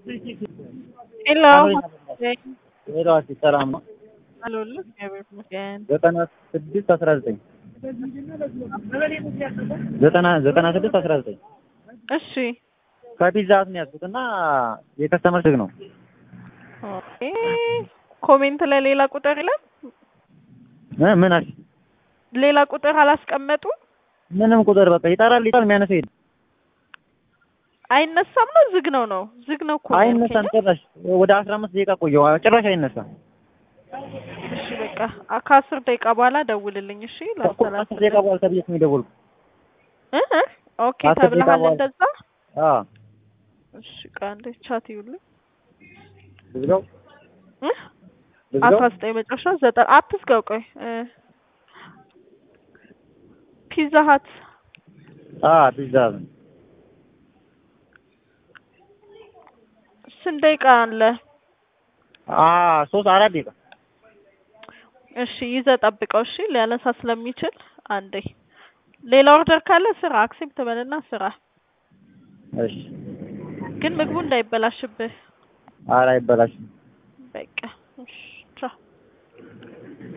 Hello. ሄሎ ሰላም ነው። አለሁልህ እግዚአብሔር ይመስገን። 96 19 እሺ ከፒዛ ሀት ነው ያዝኩት እና የከስተመር ስልክ ነው። ኦኬ ኮሜንት ላይ ሌላ ቁጥር ይላል። ምን አልሽ? ሌላ ቁጥር አላስቀመጡ? ምንም ቁጥር በቃ ይጠራል የሚያነሳ የለም። አይነሳም ነው ዝግ ነው ነው? ዝግ ነው እኮ ነው አይነሳም ያልከኝ። ጭራሽ ወደ 15 ደቂቃ ቆየሁ ጭራሽ አይነሳም። እሺ በቃ ከ10 ደቂቃ በኋላ ደውልልኝ እሺ። እኮ 10 ደቂቃ በኋላ ተብዬሽ ነው የደወልኩት። ኦኬ ተብለሃል እንደዛ? አዎ እሺ ቃንዴ ቻት ይውልኝ ልዝጋው 19 መጨረሻ 9 አትዝጋው ቆይ ፒዛ ሀት ፒዛ ሀት ስንት ደቂቃ አለ? 4 ደቂቃ። እሺ ይዘህ ጠብቀው እሺ። ሊያነሳ ስለሚችል አንዴ ሌላ ኦርደር ካለ ስራ አክሴፕት በልና ስራ። እሺ ግን ምግቡ እንዳይበላሽብህ። ኧረ አይበላሽም። በቃ እሺ